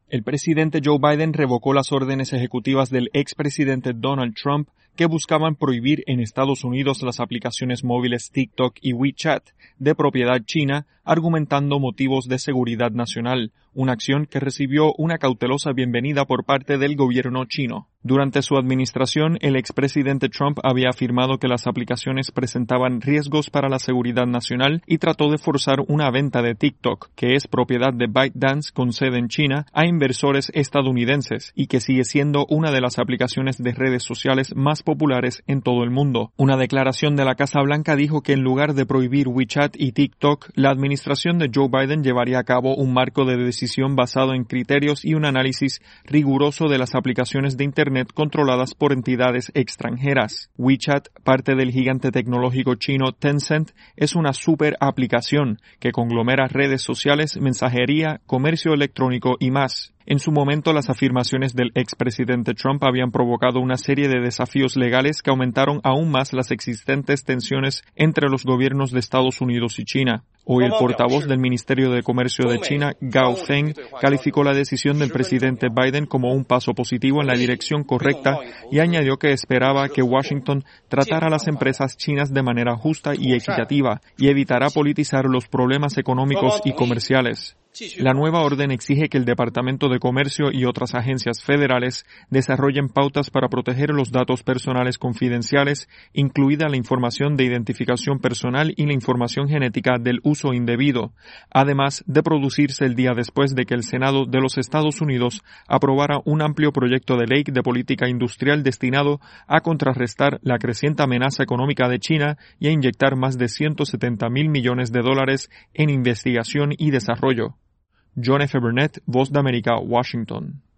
El presidente Joe Biden revocó las órdenes ejecutivas del expresidente Donald Trump que buscaban prohibir en Estados Unidos las aplicaciones móviles TikTok y WeChat de propiedad china, argumentando motivos de seguridad nacional, una acción que recibió una cautelosa bienvenida por parte del gobierno chino. Durante su administración, el expresidente Trump había afirmado que las aplicaciones presentaban riesgos para la seguridad nacional y trató de forzar una venta de TikTok, que es propiedad de ByteDance con sede en China, a inversores estadounidenses y que sigue siendo una de las aplicaciones de redes sociales más populares en todo el mundo. Una declaración de la Casa Blanca dijo que en lugar de prohibir WeChat y TikTok, la administración de Joe Biden llevaría a cabo un marco de decisión basado en criterios y un análisis riguroso de las aplicaciones de Internet controladas por entidades extranjeras. WeChat, parte del gigante tecnológico chino Tencent, es una super aplicación que conglomera redes sociales, mensajería, comercio electrónico y más. En su momento, las afirmaciones del expresidente Trump habían provocado una serie de desafíos legales que aumentaron aún más las existentes tensiones entre los gobiernos de Estados Unidos y China. Hoy el portavoz del Ministerio de Comercio de China, Gao Feng, calificó la decisión del presidente Biden como un paso positivo en la dirección correcta y añadió que esperaba que Washington tratara a las empresas chinas de manera justa y equitativa y evitará politizar los problemas económicos y comerciales. La nueva orden exige que el Departamento de Comercio y otras agencias federales desarrollen pautas para proteger los datos personales confidenciales, incluida la información de identificación personal y la información genética del uso indebido, además de producirse el día después de que el Senado de los Estados Unidos aprobara un amplio proyecto de ley de política industrial destinado a contrarrestar la creciente amenaza económica de China y a inyectar más de $170,000 millones en investigación y desarrollo. John F. Burnett, Voz de América, Washington.